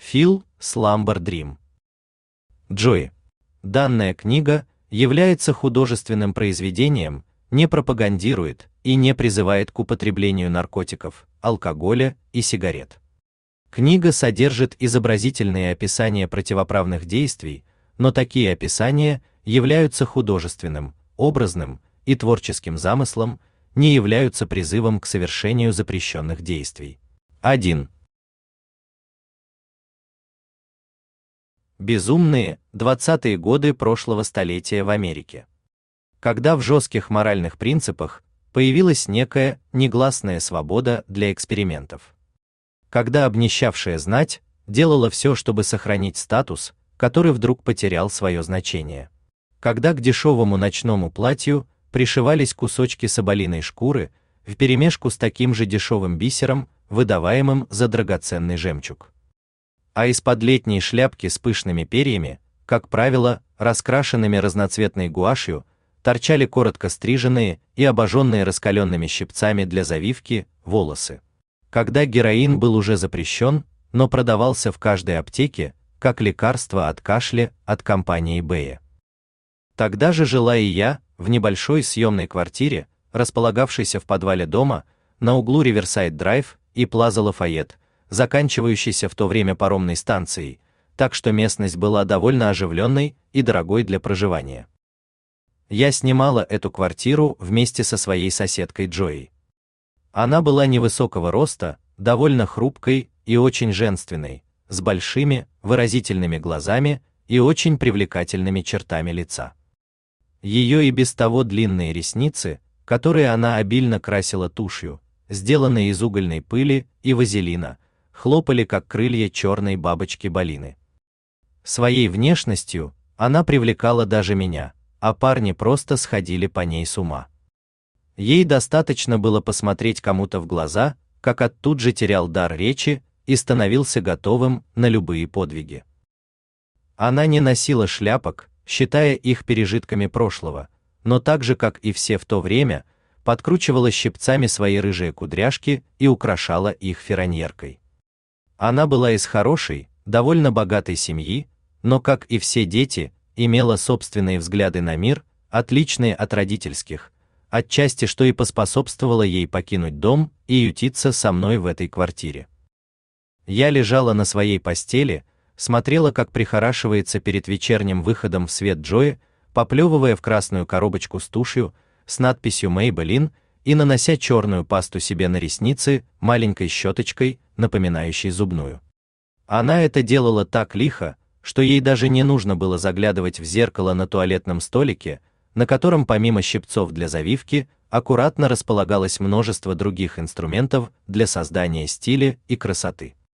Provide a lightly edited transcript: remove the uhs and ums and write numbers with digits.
Фил Slumber Dream. Джои. Данная книга является художественным произведением, не пропагандирует и не призывает к употреблению наркотиков, алкоголя и сигарет. Книга содержит изобразительные описания противоправных действий, но такие описания являются художественным, образным и творческим замыслом, не являются призывом к совершению запрещенных действий. 1. Безумные 20-е годы прошлого столетия в Америке. Когда в жестких моральных принципах появилась некая негласная свобода для экспериментов. Когда обнищавшая знать делала все, чтобы сохранить статус, который вдруг потерял свое значение. Когда к дешевому ночному платью пришивались кусочки соболиной шкуры вперемешку с таким же дешевым бисером, выдаваемым за драгоценный жемчуг. А из-под летней шляпки с пышными перьями, как правило, раскрашенными разноцветной гуашью, торчали коротко стриженные и обожженные раскаленными щипцами для завивки волосы. Когда героин был уже запрещен, но продавался в каждой аптеке, как лекарство от кашля от компании Бэя. Тогда же жила и я в небольшой съемной квартире, располагавшейся в подвале дома на углу Риверсайд-драйв и Плаза Лафайет, заканчивающейся в то время паромной станцией, так что местность была довольно оживленной и дорогой для проживания. Я снимала эту квартиру вместе со своей соседкой Джоей. Она была невысокого роста, довольно хрупкой и очень женственной, с большими, выразительными глазами и очень привлекательными чертами лица. Ее и без того длинные ресницы, которые она обильно красила тушью, сделанной из угольной пыли и вазелина, хлопали как крылья черной бабочки-балины. Своей внешностью она привлекала даже меня, а парни просто сходили по ней с ума. Ей достаточно было посмотреть кому-то в глаза, как от тут же терял дар речи и становился готовым на любые подвиги. Она не носила шляпок, считая их пережитками прошлого, но так же, как и все в то время, подкручивала щипцами свои рыжие кудряшки и украшала их фираньеркой. Она была из хорошей, довольно богатой семьи, но, как и все дети, имела собственные взгляды на мир, отличные от родительских, отчасти что и поспособствовало ей покинуть дом и ютиться со мной в этой квартире. Я лежала на своей постели, смотрела, как прихорашивается перед вечерним выходом в свет Джои, поплевывая в красную коробочку с тушью с надписью Maybelline и нанося черную пасту себе на ресницы маленькой щеточкой, напоминающей зубную. Она это делала так лихо, что ей даже не нужно было заглядывать в зеркало на туалетном столике, на котором помимо щипцов для завивки аккуратно располагалось множество других инструментов для создания стиля и красоты.